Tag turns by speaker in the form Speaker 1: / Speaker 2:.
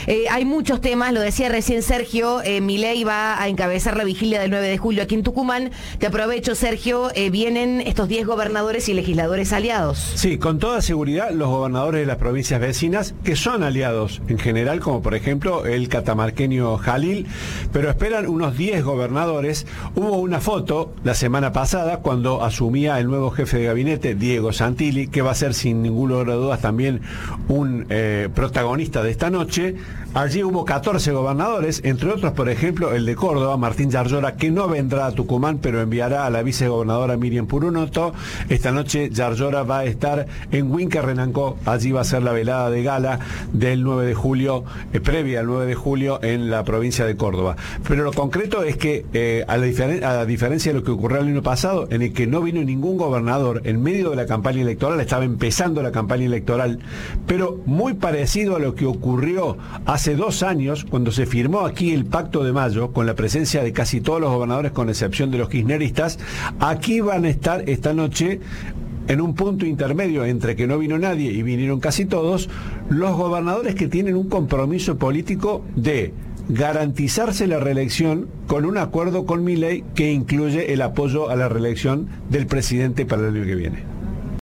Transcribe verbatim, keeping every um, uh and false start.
Speaker 1: Eh, hay muchos temas, lo decía recién Sergio, eh, Milei va a encabezar la vigilia del nueve de julio aquí en Tucumán. Te aprovecho, Sergio, eh, vienen estos diez gobernadores y legisladores aliados.
Speaker 2: Sí, con toda seguridad los gobernadores de las provincias vecinas, que son aliados en general, como por ejemplo el catamarqueño Jalil, pero esperan unos diez gobernadores. Hubo una foto la semana pasada cuando asumía el nuevo jefe de gabinete, Diego Santilli, que va a ser sin ningún lugar de dudas también un eh, protagonista de esta noche. Allí hubo catorce gobernadores, entre otros, por ejemplo, el de Córdoba, Martín Yarlora, que no vendrá a Tucumán, pero enviará a la vicegobernadora Miriam Purunoto. Esta noche Yarlora va a estar en Huinca Renancó, allí va a ser la velada de gala del nueve de julio, eh, previa al nueve de julio en la provincia de Córdoba. Pero lo concreto es que, eh, a, la diferen a la diferencia de lo que ocurrió el año pasado, en el que no vino ningún gobernador en medio de la campaña electoral, estaba empezando la campaña electoral, pero muy parecido a lo que ocurrió hace Hace dos años, cuando se firmó aquí el Pacto de Mayo, con la presencia de casi todos los gobernadores, con excepción de los kirchneristas, aquí van a estar esta noche, en un punto intermedio entre que no vino nadie y vinieron casi todos, los gobernadores que tienen un compromiso político de garantizarse la reelección con un acuerdo con Milei que incluye el apoyo a la reelección del presidente para el año que viene.